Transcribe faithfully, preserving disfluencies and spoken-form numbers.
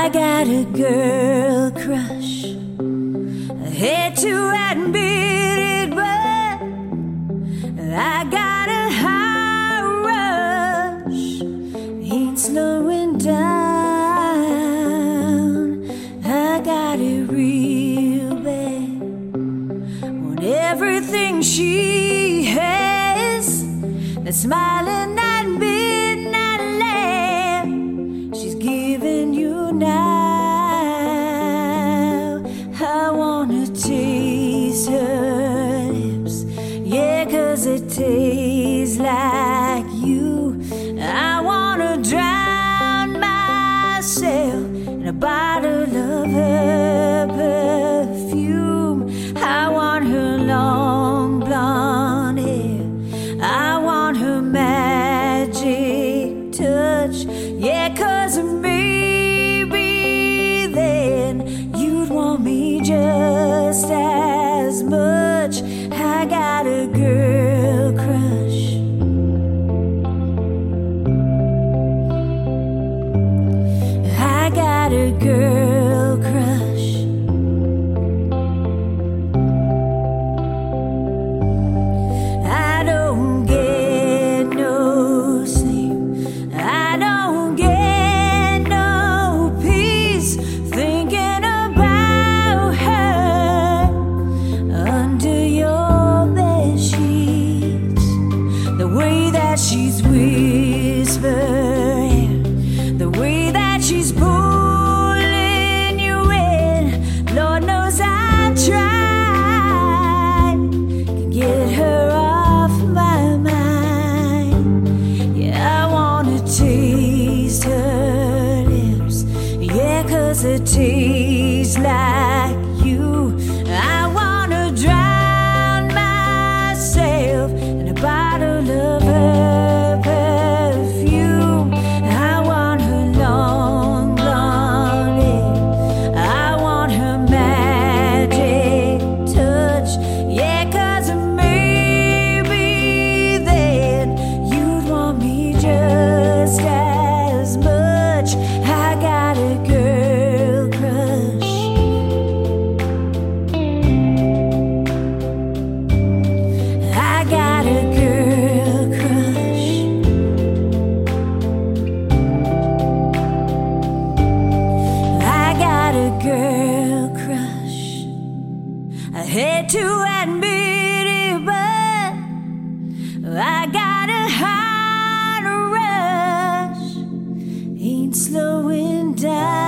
I got a girl crush. I hate to admit it, but I got a high rush. Ain't slowing down. I got it real bad. Want everything she has. That smiling at midnight lamp she's giving you now. I wanna taste her lips, yeah, 'cause it tastes like you. I wanna drown myself in a bottle of her perfume. I want her long blonde hair, I want her magic touch, yeah, 'cause maybe then you'd want me just as much. I got a girl crush. I got a girl crush. I don't get no sleep, I don't get no peace, thinking about her under your bed sheets. The way that she's whispering, the way that she's pulling you in, Lord knows I tried to get her off my mind. Yeah, I wanna taste her lips, yeah, 'cause it tastes like you. I wanna drown myself in a bottle of her perfume. I want her long blonde hair, I want her magic touch, yeah, 'cause maybe then you'd want me just as much. I got a girl crush. I got a girl crush. I got a girl crush. I hate to admit it, but I got a hard rush. Ain't slowing down.